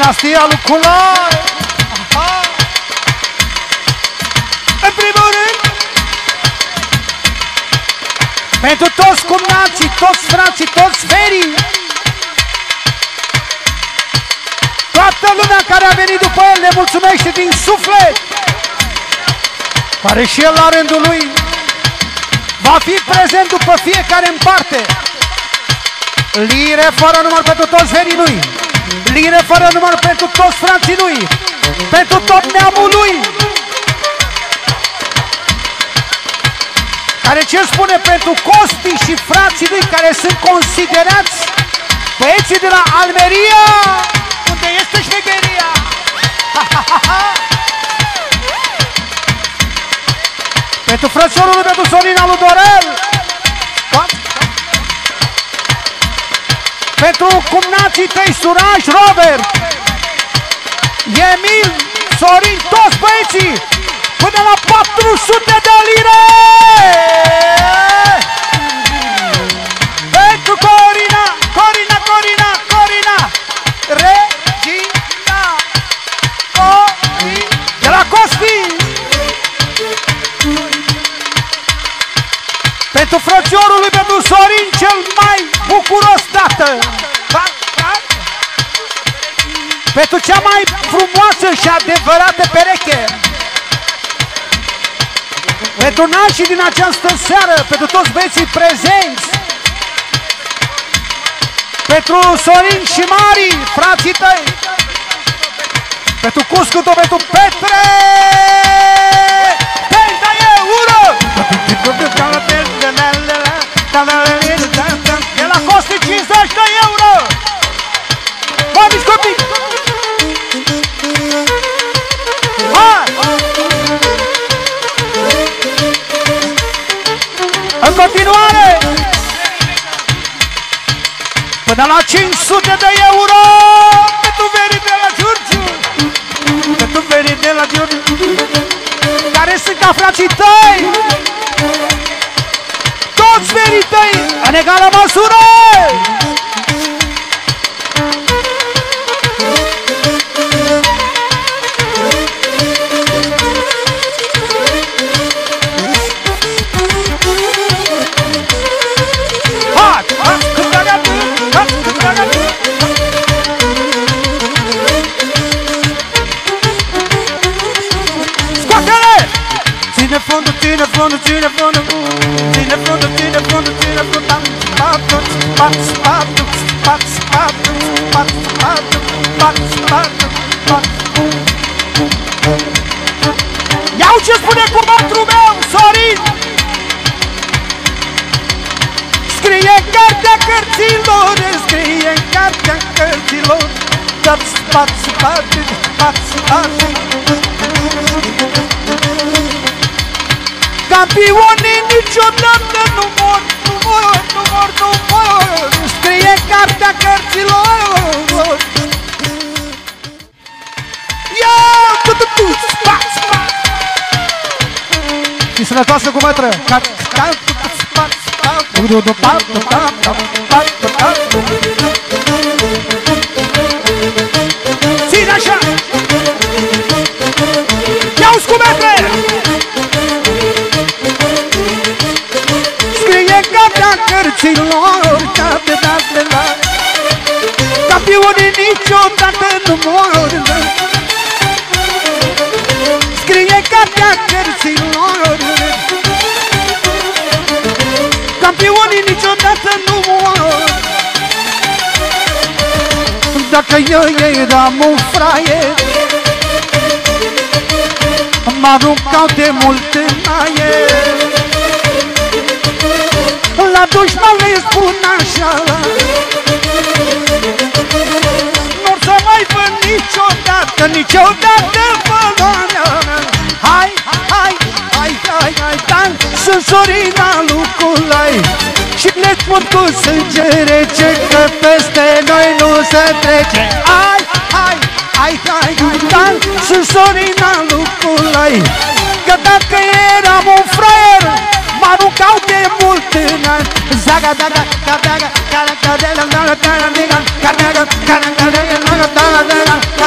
dinastia lui Culai. În primul rând, pentru toți cumnații, toți frații, toți ferii, toată lumea care a venit după el le mulțumește din suflet, care și el la rândul lui va fi prezent după fiecare în parte. Lire fără număr pentru toți verii lui, lire fără număr pentru toți frații lui, pentru tot neamul lui, care ce spune pentru Costi și frații lui care sunt considerați băieții de la Almeria, unde este șmecheria. Pentru frățiorul lui, pentru Sorina lui Dorel, pentru cumnații tăi, Suraj, Robert, Emil, Sorin, toți băieții, până la 400 de lire! Pentru Corina, Corina, Corina, Corina, Regina, Corina, de la Costi! Pentru frățiorul lui, pentru Sorin, cel mai bucuros tată! Pentru cea mai frumoasă și adevărată pereche! Pentru nașii din această seară, pentru toți băieții prezenți, pentru Sorin și Mari, frații tăi, pentru Cuscutu, pentru Petre, Penta e ură! E la Costi 50 de euro! Vă copii! În continuare, până la 500 de euro pentru verii de la Giurgiu, pentru verii de la Giurgiu, care sunt ca frații tăi, toți verii tăi, în egală măsură. Ține fondul, ține fondul, ține fondul, ține fondul, ține fondul, ține fondul, spatu, spatu, spatu, spatu, spatu, spatu, spatu, spatu, spatu, spatu. Iau ce spune cumatru meu, Sorin! Scrie în cartea cărților, scrie în cartea cărților, spatu, spatu, spatu, spatu, spatu. Campionii niciodată nu mor, nu mor, nu mor, nu mor. Scrie cartea cărților. Ia, tu, spat, spat. Și sănătoasă cu mătră. Ține așa. Ia-uți cu mătră. Cărților, campionii niciodată nu mor. Scrie cartea cărților, campionii niciodată nu mor. Dacă eu eram un fraier, m-aruncau de mult în aer. La dușman le spun așa, nu-or să mai văd niciodată, niciodată valoarea. Hai, hai, hai, hai, hai, dan, sunt Sorina lui Culai și le spun cu sânge rece că peste noi nu se trece. Hai, hai, hai, hai, hai, dan, sunt Sorina lui Culai, că dacă eram un fraier, m-aruncau de mult în an. Zaga, daga, daga, daga, daga, daga, daga, daga, daga, daga, daga, daga, daga, daga,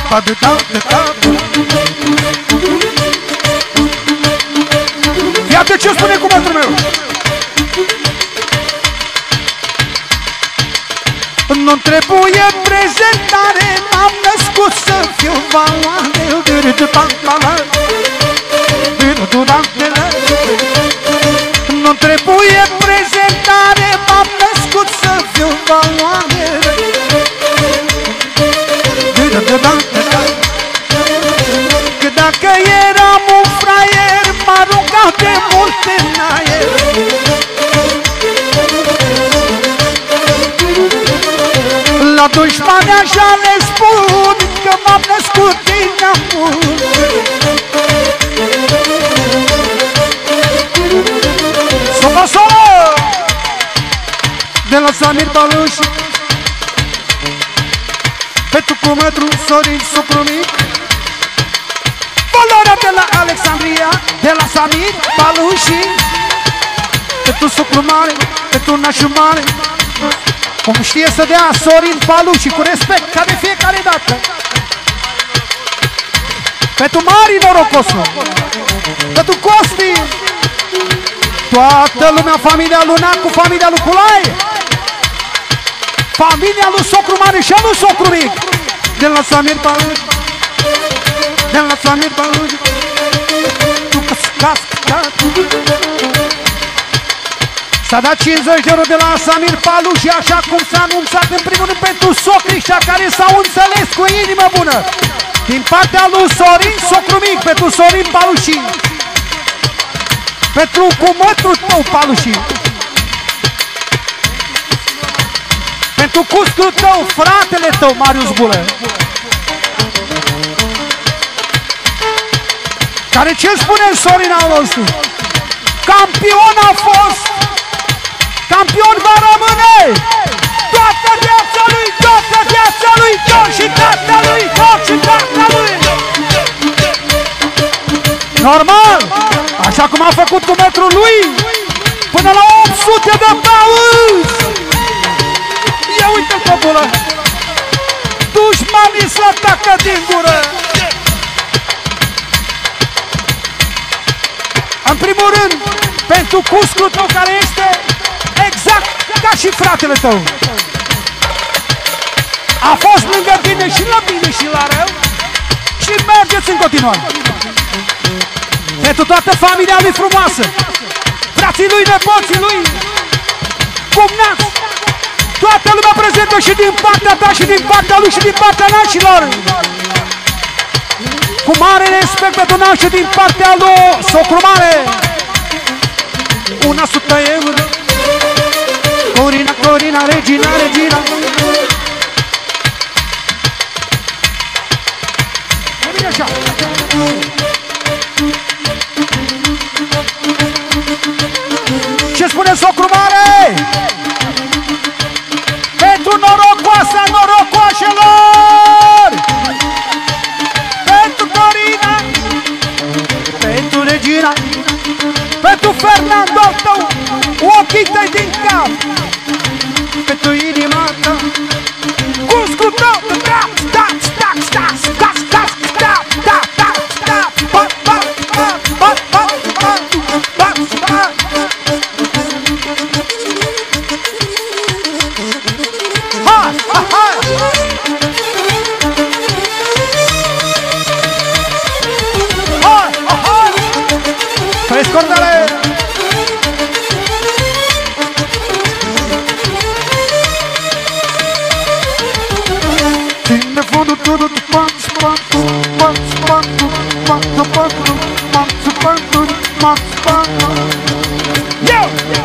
Iată ce spune cuvântul meu. Nu-mi trebuie prezentare, m-am născut să fiu valoare. Nu-mi trebuie prezentare, m-am născut să fiu valoare. Că dacă eram un fraier, m-a rugat de mult în aer. La dușmani așa le spun că m-am născut din amur. Sopa, sopa! De la Samir Baluș, pentru cumătru Sorin Sucrumic, valoarea de la Alexandria, de la Samir Baluș, pentru sucru mare, pentru nașul mare, cum știe să dea Sorin Baluș, cu respect, ca de fiecare dată. Pentru Mari norocosul, pentru Costi, toată lumea, familia lui Nacu, familia lui Culaie, familia lui Socru Mare și a lui Socru Mic, de la Samir Baluș, de la Samir Baluș, tu s-a dat 50 de euro de la Samir Baluș, așa cum s-a anunțat, în primul rând pentru socrișa care s-au înțeles cu inimă bună, din partea lui Sorin Socru Mic, pentru Sorin Baluși, pentru cumătrul tău Baluși, pentru custul tău, fratele tău Marius Bulă, care ce spune Sorin al nostru? Campion a fost, campion va rămâne, toată viața lui, toată viața lui, tot și tata lui, tot și tata lui. Normal, așa cum a făcut cu metrul lui, până la 800 de pauzi. Ia uite copulă, dușmanii se atacă din gură. În primul rând, pentru cuscul tău care este exact ca și fratele tău. A fost lângă tine și la bine și la rău și mergeți în continuare. Pentru toată familia lui frumoasă, frații lui, nepoții lui, cumnați, toată lumea prezentă și din partea ta și din partea lui și din partea nașilor. Cu mare respect pentru nașii din partea lui Socru Mare. 100 euro. Corina, Corina, Regina, Regina. Vine așa. Ce spune Socru Mare? Pentru norocoasa norocoașelor! Pentru Corina! Pentru Regina! Pentru Fernando tău! Ochii tăi din cap! Pentru inima ta! Cuscul tău! Stac, stac, stac, stac, stac, stac, stac, stac, stac, stac, bat, bat, bat, bat, bat, bat, bat, bat. Hai, hai, hai! Hai, hai! Treci cordele! Ține fondul tudo tu panț, panț, panț, panț, panț, panț, panț, panț, panț, panț. Eu!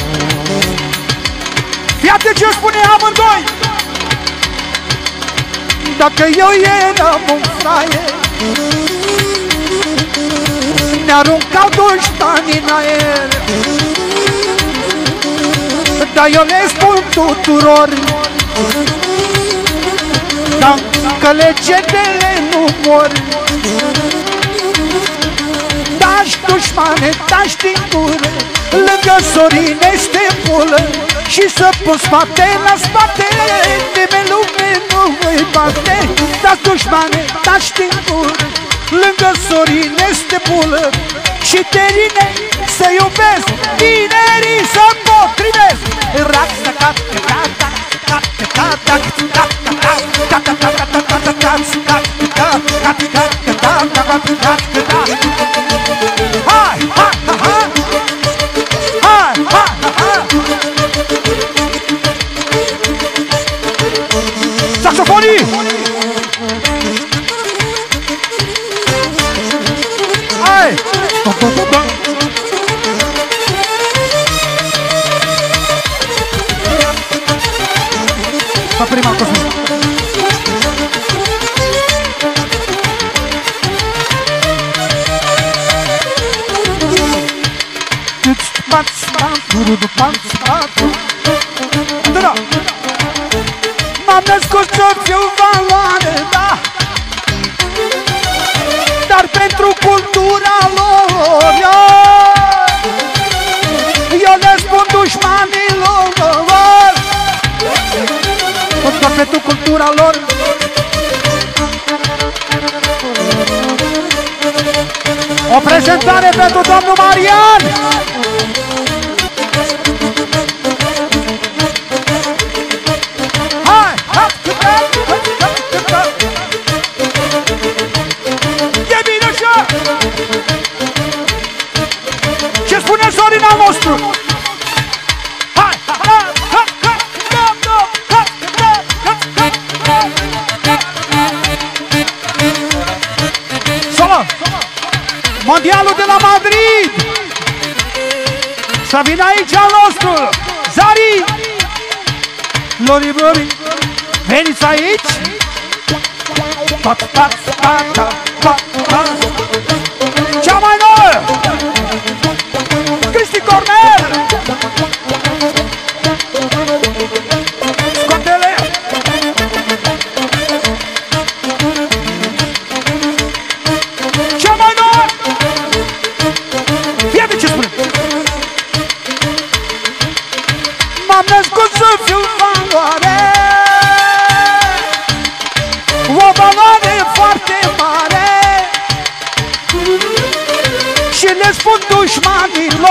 Fii atent ce spune amândoi! Dacă eu eram un fraier, ne aruncau dușmanii în aer. Dar eu le spun tuturor, că legendele nu mor. Taci dușmane, taci din gură, lângă Sorin este pulă. Și să pun spate la spate, nimeni lume nu îi bate. Dați dușmane, taci din gură, lângă Sorine stepulă și terine să iubesc, tinerii să potrivesc. Hai, hai, hai, hai, hai, saxofonii! Hai! Pa prima cosa. M-am născut să fiu valoare, da, dar pentru cultura lor eu le spun dușmanilor, doar pentru cultura lor. O prezentare pentru domnul Marian. Hai, hai, e bine așa. Ce spune Sorin al nostru? Hai, solo! Mondialul de la Madrid! Să vină aici al nostru! Zari! Lori, Lori! Veniți aici! Cea mai nouă! Cristi Cornel! Scoate-le! Cea mai nouă! Fie ce spune! M-am născut să fiu valoare, o valoare foarte mare, și le spun dușmanilor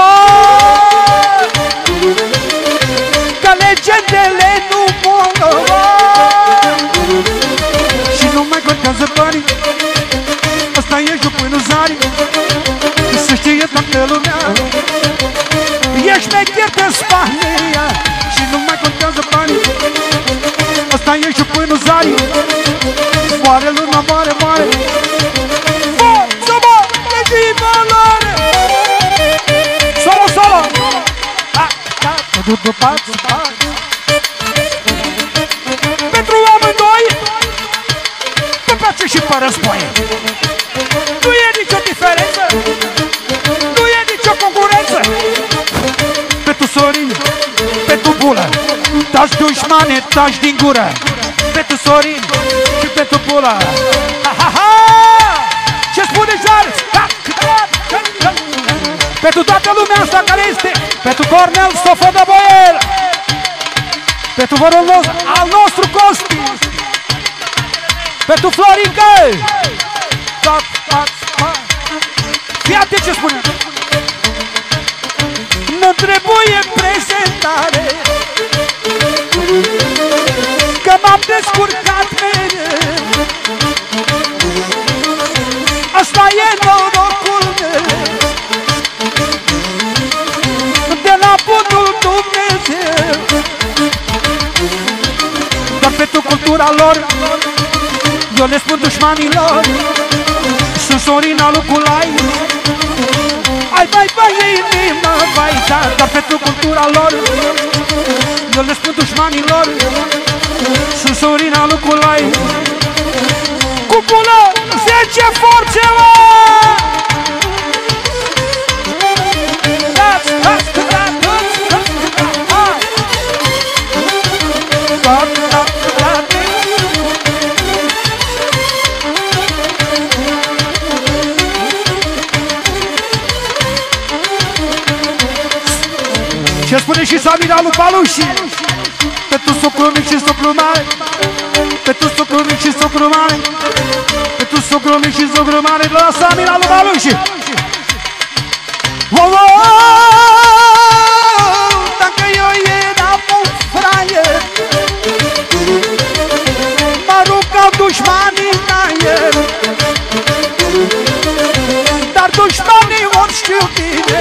că legendele nu mor și nu mai contează banii. Asta e jocul în zari, să știe toată lumea. Ești mecher de Spania și nu mai contează banii. Asta e jocul în zari, moare luna, moare, moare. Să mă, e valoare. Solo, solo. Pentru amândoi pe place și pe războaie. Nu e nicio diferență, nu e nicio concurență. Pentru Sorin, pentru Bulă, taci dușmane, taci din gură. Pentru Sorin și pentru Bulă. Ha, ha, ha! Ce spune Charles? Pentru toată lumea asta care este, pentru Cornel Stofădăboiel, pentru vărul nostru, al nostru Costi, pentru Florică. Fii atent ce spune. Nu trebuie prezentare, că m-am descurcat mereu. Asta e norocul meu, de la bunul Dumnezeu. Doar pentru cultura lor eu le spun dușmanilor, sunt Sorina lui Culai. Ai, vai, vai, inima, vai, da, dar pentru cultura lor eu le spun dușmanilor, sunt Sorina lui Culai. Cupulă, 10 forțe, mă! Ce spune și Samira lui Paluși? Pentru socru mic și socru mare, pentru socru mic și socru mare, pentru zucru mic și zucru mare, la Samira lui Maluși. Dacă eu eram un fraier, mă rugau dușmanii la el, dar dușmanii ori știu bine,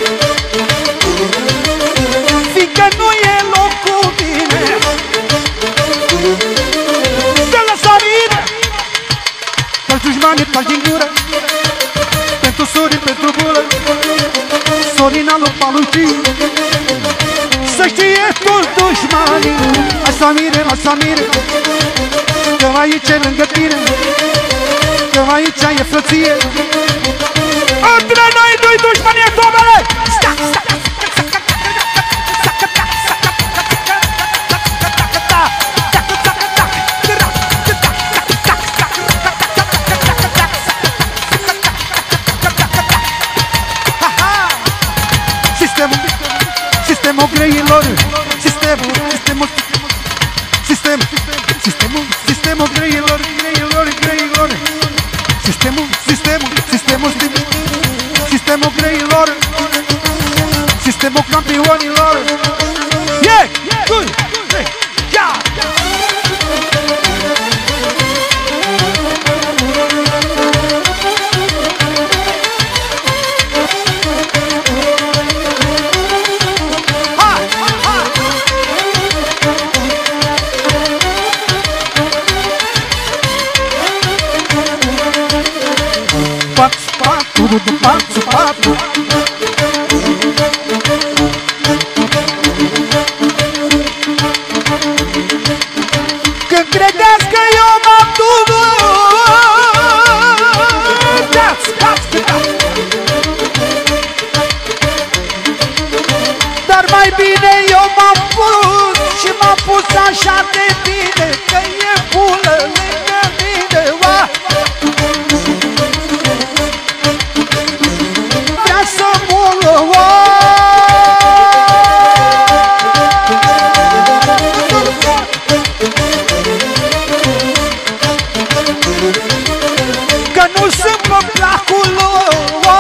fiindcă nu e loc cu mine. De la Samira, toți dușmanii taci din gură, pentru Sorin, pentru bulă, Sorina lui Maluși. Să știe toți dușmanii, hai Samire, la Samire, că aici e lângă tine, că aici e frăție. Între noi doi dușmani e domnule! Sistemul greilor, sistemul greilor, sistemul greilor, sistemul campionilor. Yeah, good, yeah. Pato. Când credeți că eu m-am dar mai bine eu m-am pus și m-am pus așa de bine, că e bulă lângă mine. Că nu sunt pe placul lui.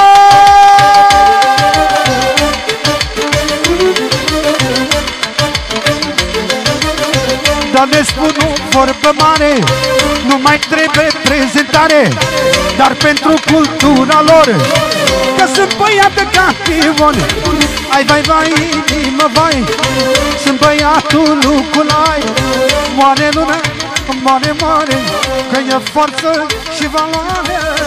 Dar ne spun o vorbă mare, nu mai trebuie prezentare, dar pentru cultura lor, că sunt băiat de campioni. Ai vai, vai, inimă, vai, sunt băiatul lui Culai. Moare lumea, moare, moare, că e forță și valoare.